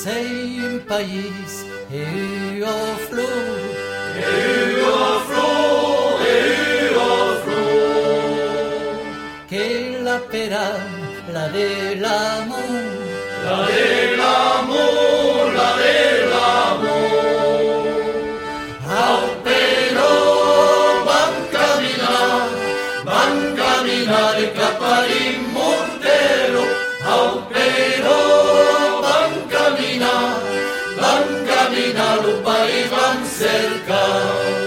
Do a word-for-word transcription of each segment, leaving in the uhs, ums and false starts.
sei un país e o flor, e o flor, e o flor, che la pera, la dell'amor, la dell'amor, la dell'amor, au però van camminare, van camminare cap all'immortero, au però van camminare, van camminare, lo país van cercar.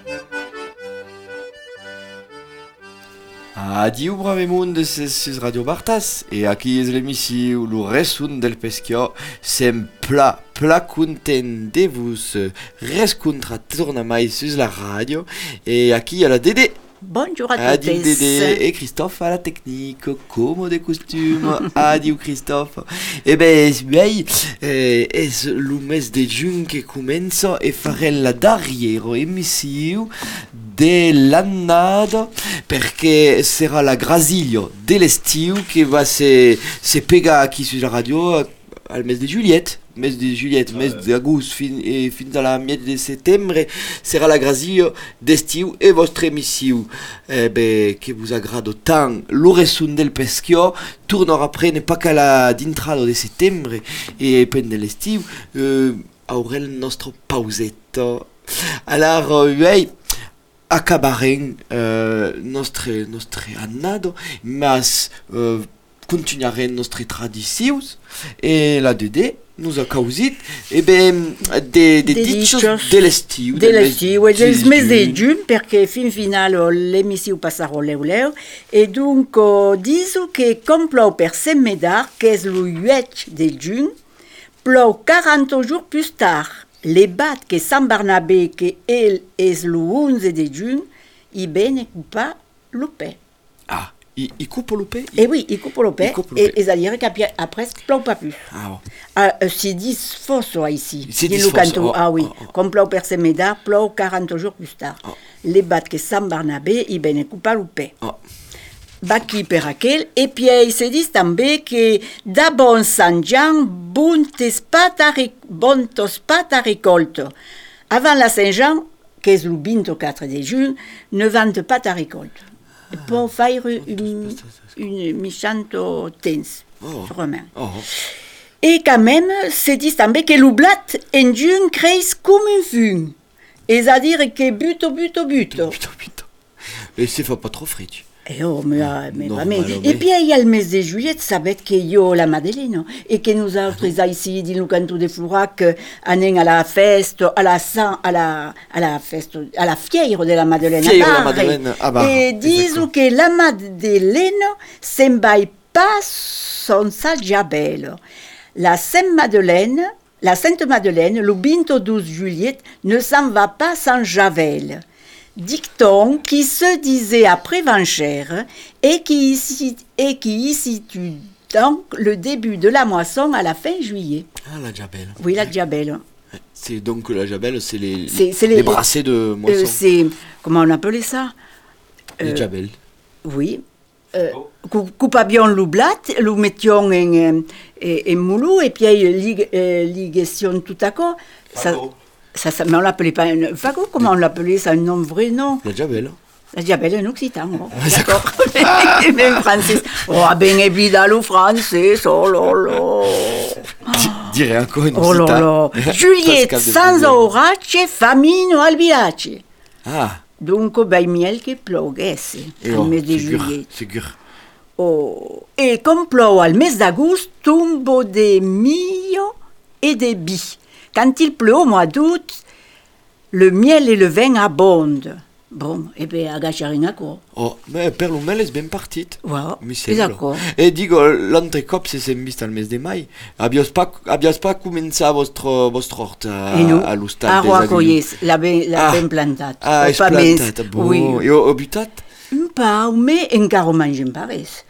Adieu bravemundo, c'est Radio Bartas et aquí es l'émission le resun del pesquio sem pla pla content de vous rescontra torna mai sur la radio et aquí a la Dédé. Bonjour à tous. Adieu Dédé et Christophe à la technique, comme de costume. Adieu Christophe. Et ben, bei, eh, es le mes de juin que commença e farem la darriera émission dell'annata perché sarà la Grasiglio dell'estiu che va se, se pega qui sur la radio al mes de Juliette. Mes de Juliette, mes d'agosto fin, e fins alla miete de settembre sarà la Grasiglio d'estiu e vostra émission eh, be, che vos agrado tant l'oresun del peschio tornerà après ne pas qu'à la d'intrado de settembre e pen de l'estiu eh, aurà il nostro pausetto alors eh, acabarem eh, nostre, nostre annado mas eh, continuarem nostre tradicions e la Dédé nous a causit e ben de de dichos dell'estiu dell'estiu e del mes de giugn perché fin finale l'emission passarà leu leu e dunque diso che com plou per semmedar che es lo huit de giugn plou quarante jours plus tard les bat que Sant Barnabé que el es lo onze de giugn i ben coupa lo pe. Ah, il, il coupe le paix. Et oui, il coupe le paix. Et c'est-à-dire qu'après, après, ça ne pleut pas plus. Ah, bon. Ah, euh, c'est dix fosses ici. C'est dix fosses. Oh, ah oui, oh, oh. Comme pleut per semeda, pleut quarante jours plus tard. Oh. Les bat que Sant Barnabé, ils ben coupe le paix. Oh. Baki per aquel, et puis il se dit també que da bon Sant Jean, bon tespat a récolte. Avant la Saint-Jean, que est le vingt-quatre de juin, ne vante pas ta récolte. Pour faire une, une méchante tense, oh. romain. Oh. Et quand même, se dit també que le blat en juin creix comme un fun. C'est-à-dire que buto, buto, buto. Buto, buto. Et c'est pas trop frit. Eh oh, mais, mais, non, mais, mais, et puis il y a le mes de juillet, ça va être que yo la Madeleine, et que nous autres ici, dans le canton de Flourac, anem à la fête, à la à la à la fête, à la fière de la Madeleine. Fière de la Madeleine, à Barre. Et disons que la Madeleine s'embaille pas sans sa jabelle. La Sainte Madeleine, la Sainte Madeleine, le vingt-douze juillet, ne s'en va pas sans javel. Dicton qui se disait après Vanchère et qui, y, et qui y situe donc le début de la moisson à la fin juillet. Ah, la jabelle. Oui, la jabelle. C'est donc la jabelle, c'est les, c'est, c'est les, les brassées de moisson. Euh, c'est, comment on appelait ça Les euh, jabelles. Oui. Euh, oh. Coupabions le blat, le mettions en, en, en moulou et puis l'irrigation tout à coup. Ça, Ça, ça, mais on l'appelait pas un fagot, comment on l'appelait ça, un nom vrai nom? La jabelle. La jabelle en occitan, oh. D'accord. Mais en français, oh, ben évidemment le français, oh là là. Dirais encore une oh là là. Juliette, sans orage, famine al village. Ah. Donc, ben miel che ploguesse, al mes de juillet. Sûr. Oh. Et comme plou al mes d'agosto, tombe de millo et de bi. Quand il pleut au mois d'août, le miel et le vin abondent. Bon, et bien, agacharine à quoi? Oh, mais per le miel est bien parti. Wow, c'est d'accord. Et digo, l'entrecop, c'est sembist al mes de mai. Abios pas, abios pas commencé votre, votre horte à, à l'ustat. À Roacoyes, la ben, la ah. ben plantat. Ah, és plantat, bon. Oui. Et au, au butat? Un pau, mais encara ho mangem pas res.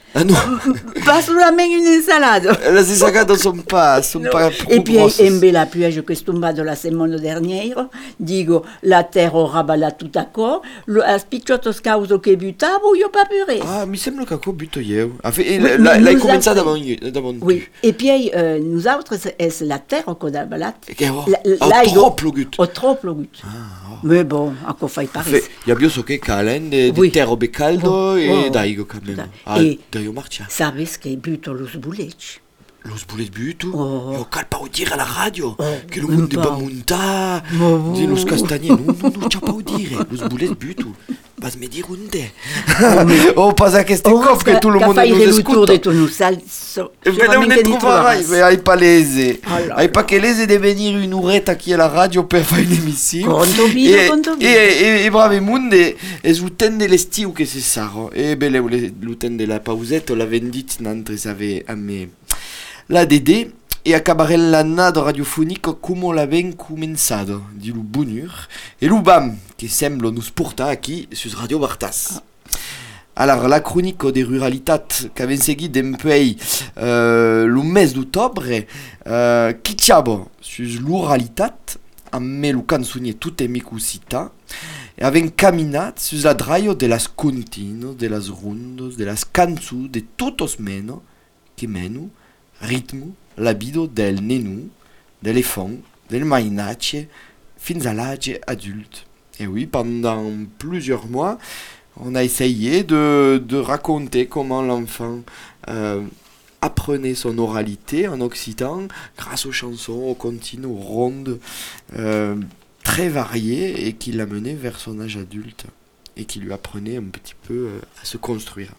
Ah non. Pas solamente un'insalata. Les insaladas sono pas, sono pas E poi grosses. in bella pioggia che è tombata la settimana derniera, dico, la terra ora balla tutta qua, lo a spicciotto scauso che buttavo, io pas pure. Ah, mi sembra che ho butto io. Ah, fe- e Oui, l'hai, l'hai nous cominciata avons- da davanti. Oui, e poi eh, nous autres, è la terra che ha ballato. Che ho, La- ho là, troppo io- plogut. Ho troppo plogut. Ma bon, a cosa fai pare? Fe- io abbiamo che calen de, Oui. di terro becaldo Oh, e oh. daigo quand même. Ah, E- daigo marcia. Sabes che butto lo sbulecci? Lo sbulet butu. Oh. Io calpa o dire alla radio. Oh, che lo non monde pa. va monta. Ma oh. Di lo scastagni. Non, non, non c'ha pas o dire. Lo sbulet butu. Vas me dire unde. Oh, pasa che sti cof che tu lo mondo fai non il tour ascolta. de tu non sai so, E vedevo ne troverai, ma hai palese. Allora. Hai pas che lese de venire un'oretta qui alla radio per fare un'emissione. Conto video, e, conto video. E, e, e brave munde, e l'utende l'estiu che si saro. E belle, l'utende la pausetta, la vendit n'antre save a me. La Dede, e acabare l'annado radiofonico come l'aven començado, di lu bonur, e lu bam, che sembla nos porta aquí sus Radio Bartas. Alors, la chronique des ruralitats qu'avait seguit d'empei euh, le mes d'octobre, euh, qui tchabo sus l'uralitat, a me lu canzonier tout emicusita, e aven caminat sus la draio de las continos, de las rondos, de las canzu, de totos meno, que menu, ritmo, l'abido del nenu, de l'enfant, del mainache, fins à l'âge adulte. Et oui, pendant plusieurs mois, on a essayé de, de raconter comment l'enfant euh, apprenait son oralité en occitan grâce aux chansons, aux contines, aux rondes euh, très variées et qui l'amenaient vers son âge adulte et qui lui apprenaient un petit peu euh, à se construire.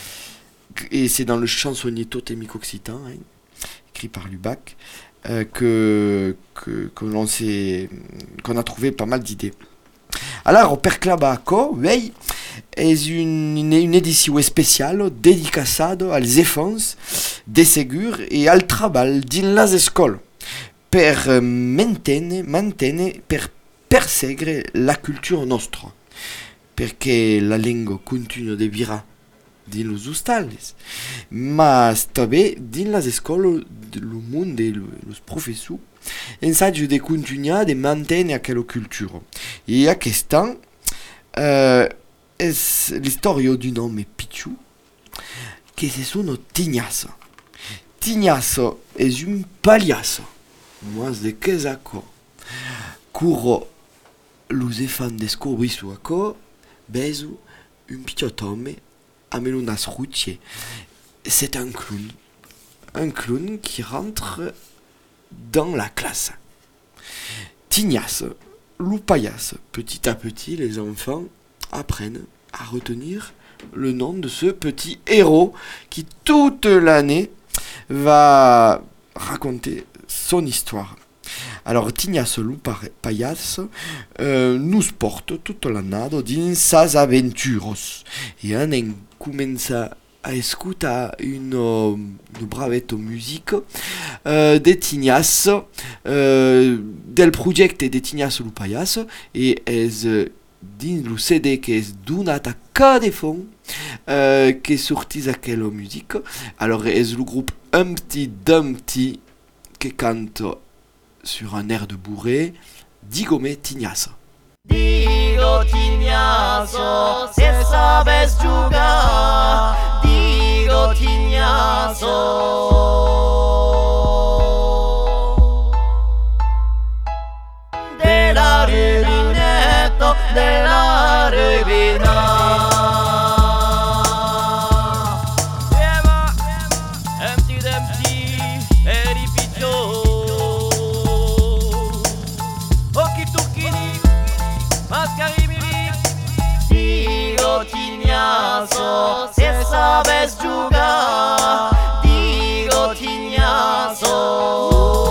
Et c'est dans le chansonnier totémique occitan, hein, écrit par Lubac, euh, que, que, que l'on s'est, qu'on a trouvé pas mal d'idées. Alors, Perclabaco, vei, est une, une, une édition spéciale dédicacée als enfants de Ségur et al travail din las escoles per mantenere, mantenere, per perseguire la culture nostra, perché la lingua continua de vira din los hostals, ma també din las escoles del món de los professors ensagio de continuar de mantenere aquella cultura. E aquesta uh, és l'història d'un home pitxu que se sono Tignasso. Tignasso és un pagliasso, mas de què és això? Curro los efan descobrisso això, beso un pitjot home amb unas rucce. C'est un clown. Un clown qui rentre dans la classe. Tignasse, loupaillas. Petit à petit, les enfants apprennent à retenir le nom de ce petit héros qui, toute l'année, va raconter son histoire. Alors, Tignasse loupaillas euh, nous porte toute l'année dans ses aventures. Et on commença a escutar une, une bravette musique euh, de Tignasse, euh, del projecte de Tignasse Lupaias, et es dins le C D que es donat a cada fond euh, que sortis aquella musique. Alors es le groupe Humpty Dumpty que cante sur un air de bourré, Digome Tignasse. Digo Tignasso, se sabes jugar. Digo Tignasso. De la rubinetto, de la rubina. Lleva, Humpty Dumpty, e ripicciò. Occhi turchini, mascarimiri. Digo Tignasso, se sabes jugar. Digo Tignasso.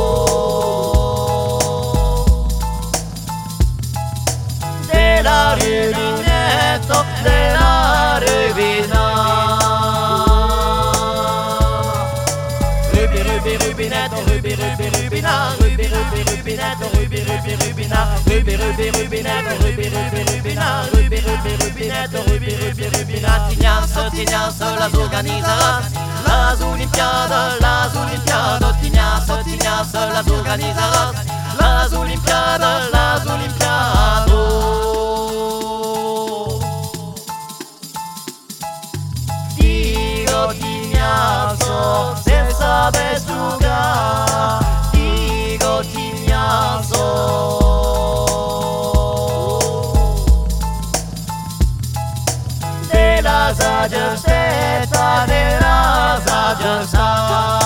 De la rubinetto, de la rubina. Ruby, ruby, rubinetto, ruby, ruby, rubina. Ruby, ruby, rubinetto, ruby, ruby, rubina. Ruby, ruby, rubinetto, ruby, ruby, rubina. Ruby, ruby, rubinetto, ruby, ruby, rubina. Tignasse Tignasso las organizaràs. Les Olimpiades, les Olimpiades, Tignasso, Tignasso las organizaràs. Les Olimpiades, les Olimpiades. Digo Tignasso, se sabes jugar. Digo Tignasso. De las agesteta, de las agestades.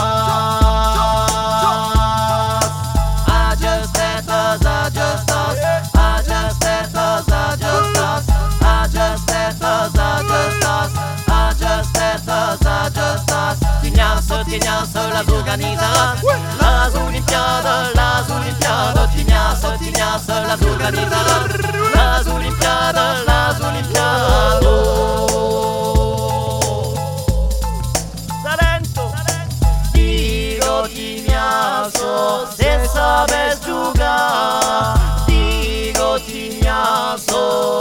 Agestetas, agestas, agestetas, agestas, agestetas, agestas, agestetas, agestas. Tignasso, Tignasso las organizaràs. Las Olimpiades, las Olimpiades, Tignasso, Tignasso las organizaràs. Las Olimpiades, las Olimpiades. Talento. Digo Tignasso, se sabes jugar. Digo Tignasso.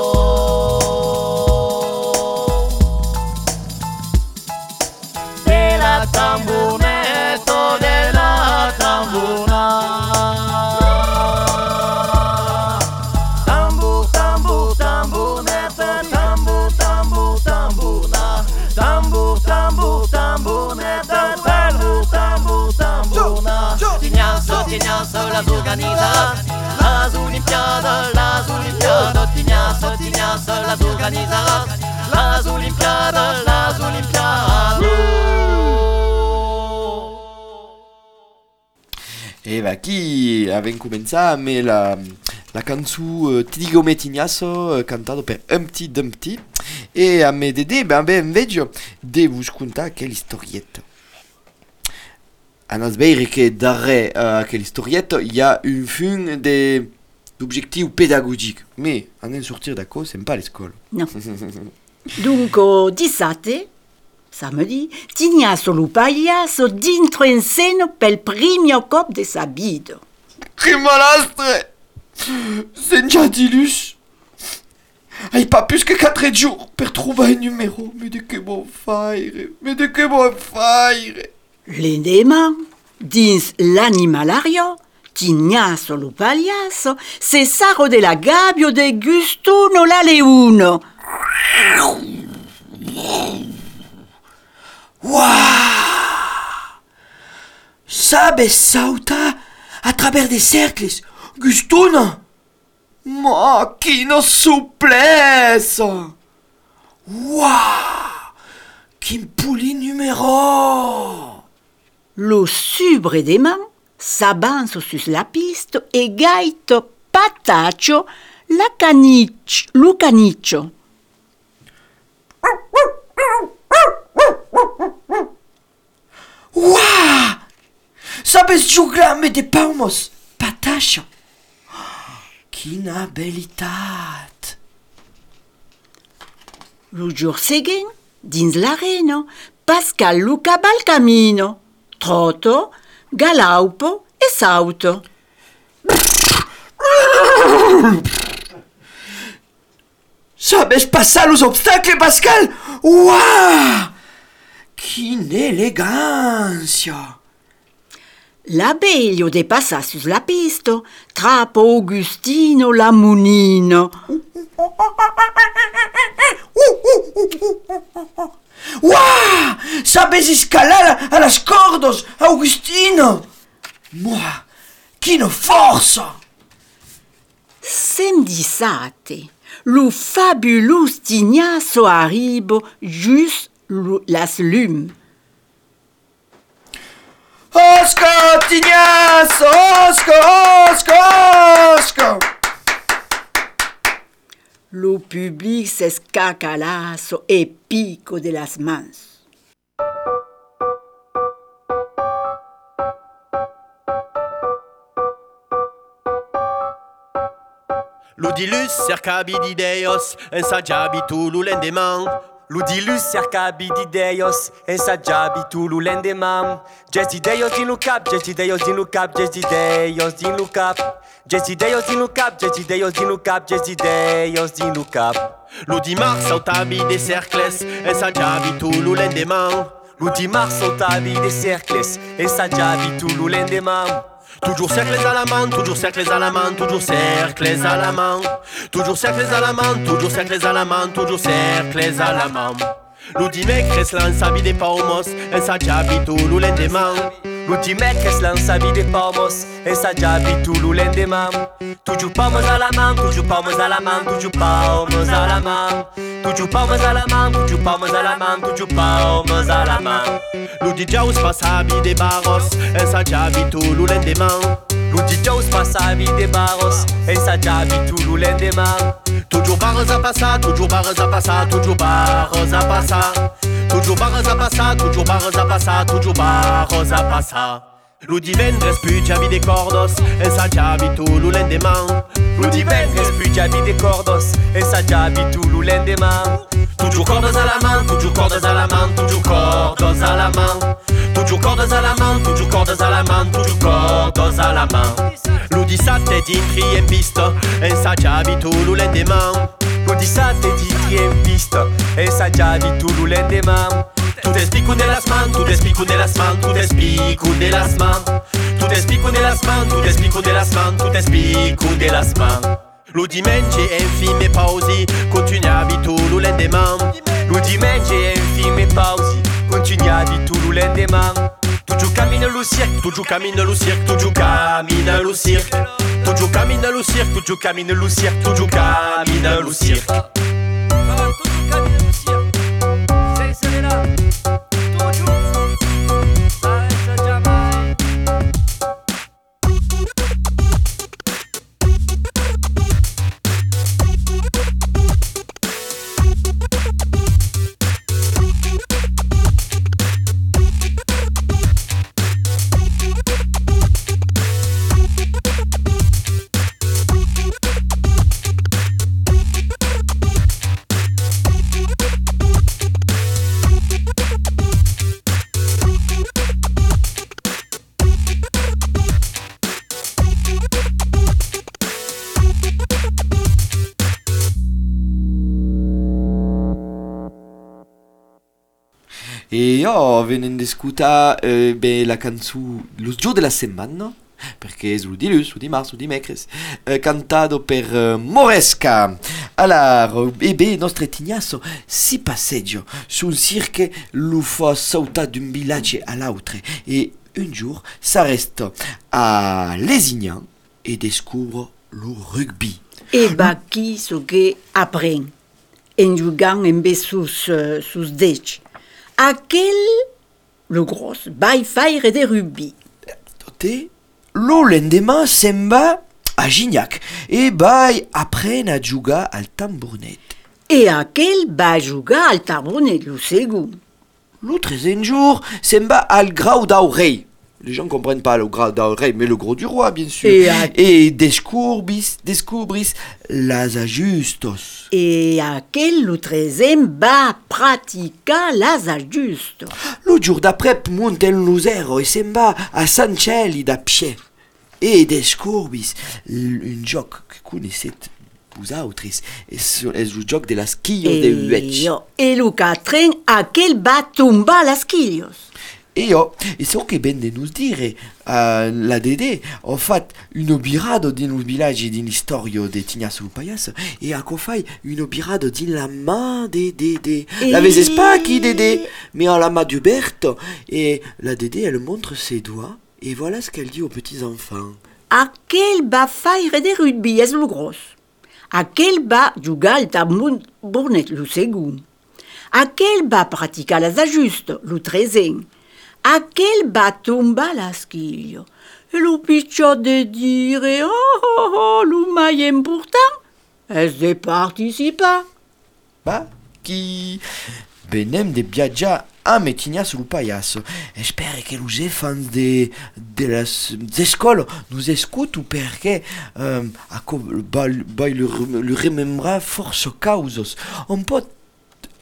De la tambunetto, de la tambuna. Tambur, tambur, tambunetta, tambur, tambur, tambuna. Tambur, tambur, tambunetta, tambur, tambur, tambuna. Tignasso, Tignasso las organizaràs. Las Olimpiades, las Olimpiades, Tignasso, Tignasso las organizaràs. Las Olimpiades, las Olimpiades. E va, chi aveva cominciato a la, la canzone Ti dico me Tignasso, cantata per Humpty Dumpty. E a me dede, ben ben invece, devo raccontare quella storietta. A nos veire che darre uh, quella storietta, il y a un fin de d'objectifs pédagogiques. Mais, en en sortir d'accord, c'est pas l'école. No. Dunque, dissate, samedi, Tignasso lo pagliasso dentro in seno pel primo cop de sa vita. Che malastre! C'est gentilus! Hai pas plus que quatre jours per trovare il numero. Mais de che bon faire? Mais de che bon faire? L'endemà, dins l'animalario, Tignasso lo pagliasso se saro della gabbia de Gustuno la leuno. Waouh! Sabe sauta a travers des cercles. Gustuno! Ma quina souplesse! Waouh! Quin poli numero! Lo subre de man s'avança sus la pista e gaito pataccio la caniccio, lo caniccio. Waouh! Sabes giugrame de palmos, pataccio! Quina bellitat! Lo gior seguent, dins l'arena, Pascal lo cabal camino, trotto, galaupo e sauto. Sabes passar los obstacles, Pascal? Waouh! Quina elegancia! L'abelio de passar sus la pista, trappa Augustino la munino. Waouh! Sabes escalar a las cordos, Augustino! Moi, quina forza! Sem dissate, lo fabulous Tignasso arriba just las lum. Oscar Tignasso! Oscar! Oscar! Oscar! Lo public s'escacalasso e pico de las mans. Ludilus cercabidideos, ensaggiabitu l'ulendemain. Ludilus cerca bidideios, ensaggiabi tu lulendemam. Gesideios din lucap, gesideios din lucap, gesideios din lucap. Gesideios din lucap, gesideios din lucap, gesideios din lucap. Ludimar sautabi de cercles, ensaggiabi tu lulendemam. Ludimar sautabi de cercles, ensaggiabi tu lulendemam. Toujours cercles à la main, toujours cercles à la main, toujours cercles à la main. Toujours cercles à la main, toujours cercles à la main, toujours cercles à la main. Ludimecres lançabi de palmos, ensaggiabi tu lulendemam. Ludimecres lançabi de palmos, ensaggiabi tu lulendemam. Toujours palmas à la main, toujours palmas à la main, toujours palmas à la main. Toujours palmas à la main, toujours palmas à la main, toujours palmas à la main. Ludijaus passabi de barros, ensaggiabi tu lulendemam. Ludijaus passabi de barros, ensaggiabi tu lulendemam. Toujours barres à passar, toujours barres à passar, toujours barres à passar. Toujours barres à passar, toujours barres à passar, toujours barres à passar. Ludivendres pugiabi de cordos, ensaggiabi tu lulendemam. Ludivendres pugiabi de cordos, ensaggiabi tu lulendemam. Toujours cordes à la main, toujours cordes à la main, toujours cordes à la main. Toujours cordes à la main, toujours cordes à la main, toujours cordes à la main. Ludisate din triempista, ensaggiabi tu lulendemam. Ludisate din triempista, ensaggiabi tu lulendemam. Tu te explico de las man, tu te explico de las man, tu te explico de las man. Tu te explico de las man, tu te explico de las man, tu te explico de las man. Ludimenge infime pausi, continuavi tu lulendemam. Ludimenge infime pausi, continuavi tu lulendemam. Tu cammines le cirque, tu cammines le cirque, tu cammines le cirque. Tu cammines le cirque, tu cammines le cirque, tu cammines le cirque. E io venendo a ascoltare eh, beh, la canzone Lo giorno della settimana, perché è su di lui, su di marzo, su di mecres, eh, cantato per eh, Moresca. Allora, e beh, il nostro tignasso si passeggia su un cirque, lo fa saltare d'un villaggio all'altro e un giorno s'arresta a Lesignan e scopre lo rugby. E va chi so che apprende, en giocando in vez sus, uh, sus deci. Aquel, le gros, va faire de rugby. Te, lo lendemain se'n va a Gignac e va apprendre a giocare al tambournet. E aquel va jugar al tambournet, lo segon. Le treizième jour se'n va al Grau d'Aurei. Les gens ne comprennent pas le Grau d'Aurei, mais le gros du roi, bien sûr. Et, à... et descubris, descubris las ajustos. Et aquel, le treizième, va praticar las ajustos. Le jour d'après, monte en Luzero et se'n va a Sant Celi da pied. Et descubris un joc que connaissez vosaltres, és el joc de las quillos de huetx. Et le quatren, aquel va tombar las quillos. E io, e so che ben de nos dire, uh, la Dede ha fatto un birado din un villaggio din l'istorio de Tignas sul Paias e a co fai un birado din la ma de Dede. E... La vese pas qui Dede, mais en la main d'Huberto. Et la Dede, elle montre ses doigts et voilà ce qu'elle dit aux petits-enfants. Aquel va faire de rugby, és lo gros. Aquel va jugar al tambournet, lo segon. Aquel va praticar les ajustes, lo treizième. Aquel va tombar las quillos. Et le pitchot de dire, oh, oh, oh, le mai important, est de participer. Bah, qui benem de viatjar a Metigna sul Paias. Espero che los infants de, de las escoles nous écoutent perché um, a co, va, va le, le remembrar força causes. On pot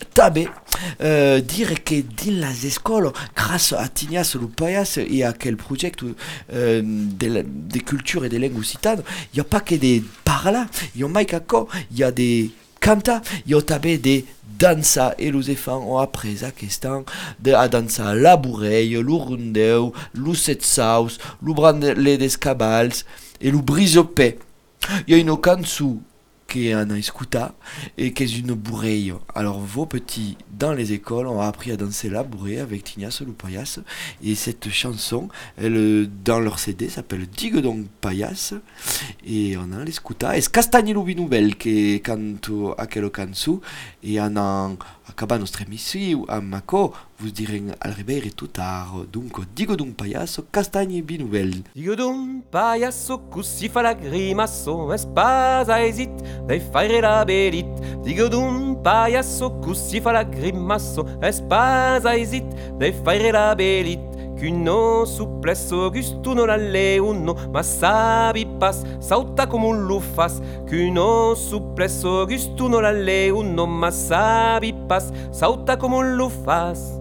Tabe, euh, dire que dans les écoles, grâce à Tignas Lupayas et à quel projet euh, de, de culture et de langue occitane, il n'y a pas que des parla, il y a mai kako, il y a des canta, il y a tabe des dansa et les enfants ont appris à question de à dansa la bourreille, le rondeu, le setsaus, le branle des cabals et le brisopé. Il y a une cançon qui est un escuta et qui est une bourreille. Alors vos petits dans les écoles ont appris à danser la bourreille avec Tignas Lupayas et cette chanson, elle dans leur C D s'appelle Digue donc Payas et on a l'escuta. Es Castagni Lubinubel qui canto aquel cançon et on a acaba nostra émission a Mako vous direz al ribeire tout tard donc Digue donc Payas Castagni Binubel. Digo d'un payaso così fa la grimasso e spasa esit dai fare la belit. Digo d'un payaso così fa la grimasso e spasa esit dai fare la belit. Qu'uno supplesso gustuno la leuno ma sabi pas sauta come un lufas. Qu'uno supplesso gustuno la leuno ma sabi pas sauta come un lufas.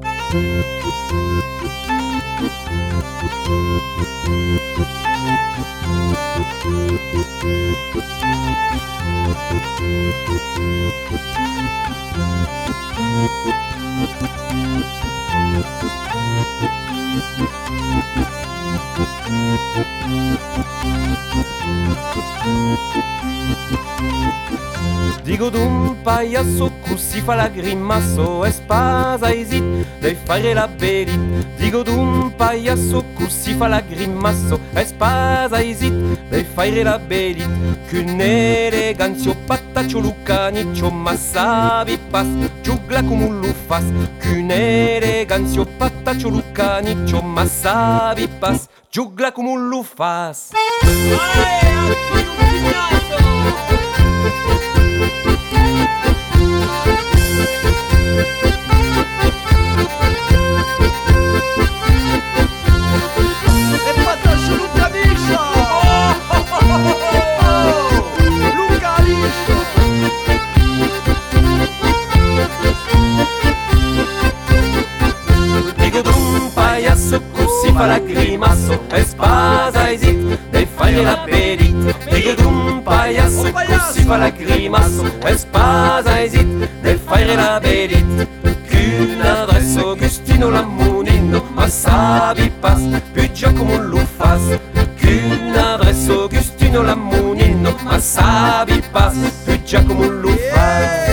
Digo d'un payaso così fa la grimasso e spasa esit dai fare la belit. Digo d'un payaso così fa la grimasso e spasa esit dai fare la belit. Qu'un eleganzio pataccio lucaniccio ma sabi pas giugla come un lufas. Qu'un eleganzio pataccio lucaniccio ma sabi pas giugla come un lufas. Così fa la grimasso e spasa esit dai fare la belit. Digo d'un payaso così fa la grimasso e spasa esit dai fare la belit. Qu'un adresso Augustino Lamunino ma sabi pas più come un lufas. Qu'un adresso Augustino Lamunino ma sabi pas più come un lufas.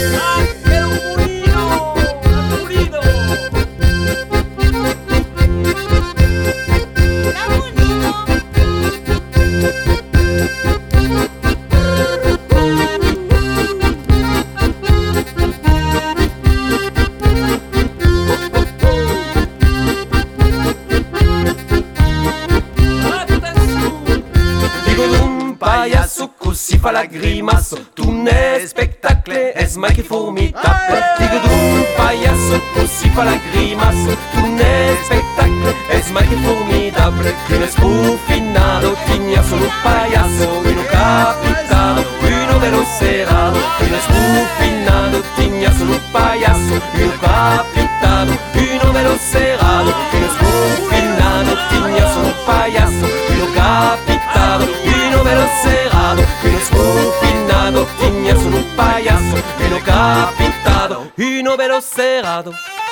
Si fa la grimasso, tu ne spectacle, es mai che formidable. Digo d'un payaso, così fa la grimasso, tu ne spectacle, es mai che formidable. Uno spuffinato, tigna solo payaso, uno capitano, uno velocerato. Uno spuffinato, tigna solo payaso, uno capitano, uno velocerato. Uno spuffinato, tigna solo payaso, uno capitano, uno velocerato. Uno sconfinato, tigna solo un payaso, uno capitato, uno velocerato.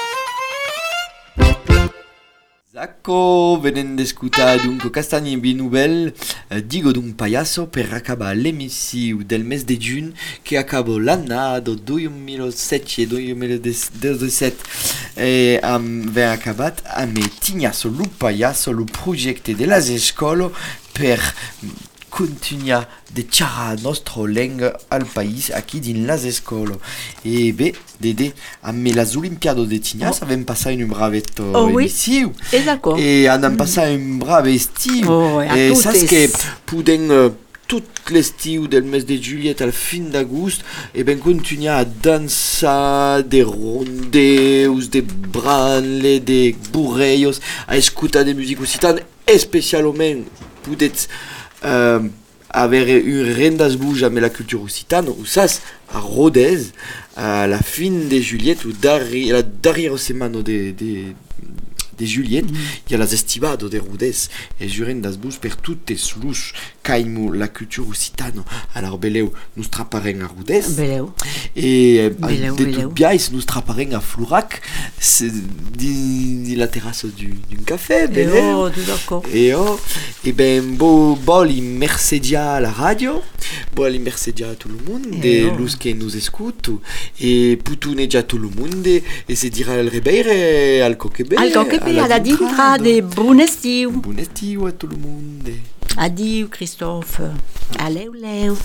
Zacco, venendo a ascoltare dunque Castagni Binubel, eh, Digo d'un payaso per acabare l'emissione del mese di giugno che acaba l'anno duemilasette duemiladiciassette e um, viene accabato a me Tignaso lu payaso, lo progetto della scuola per continuare de tirar nostra lingua al país aquí din las escolas. E bé, Dede, amb les Olimpiades de Tignas oh. Avem passat un bravet oh, oui. estiu. Et d'accord. Et anem mm. passat un bravet estiu. Oh, et saps que podem uh, tot l'estiu del mes de juliet al fin d'agost e ben continuar a dansar de rondeus, de branle, de burreios, a escutar de musica occitana, especialment podets Uh, avere un rendas bouge avec la culture occitane, ou ça, à Rodez, à la fin de Juliette, ou la dernière semaine de, de, de Juliette, il mm. y a les estivado de Rodez, et je rendas bouge per toutes les louches, caimu la culture occitane, alors beleu, nous traparen à Rodez, beleu. et beleu, de beleu. tout biais, nous traparen à Flourac, c'est di la terrasse du, d'un café, beleu. Oh, d'accord. Et oh, et ben, bo, bol immersedia à la radio, bol immersedia à tout le monde, et oh. Luz qui nous écoute, et putuneja à tout le monde, et c'est dire al rebeire, al coquebe, al coquebe, à la dintra, de bon estiu. Bon estiu à tout le monde. Adieu, Christophe. Allez, leu.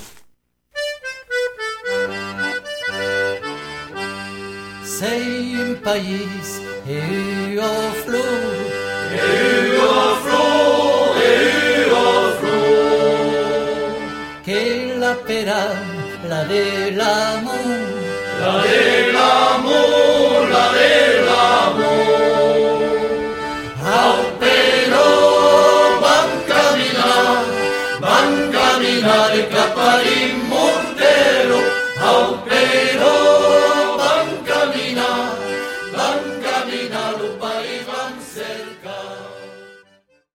Sei un país e o flor, e o flor, e o flor, que la pera, la de l'amor, la de l'amor, la de l'amor, al pero van caminar, van caminar cap a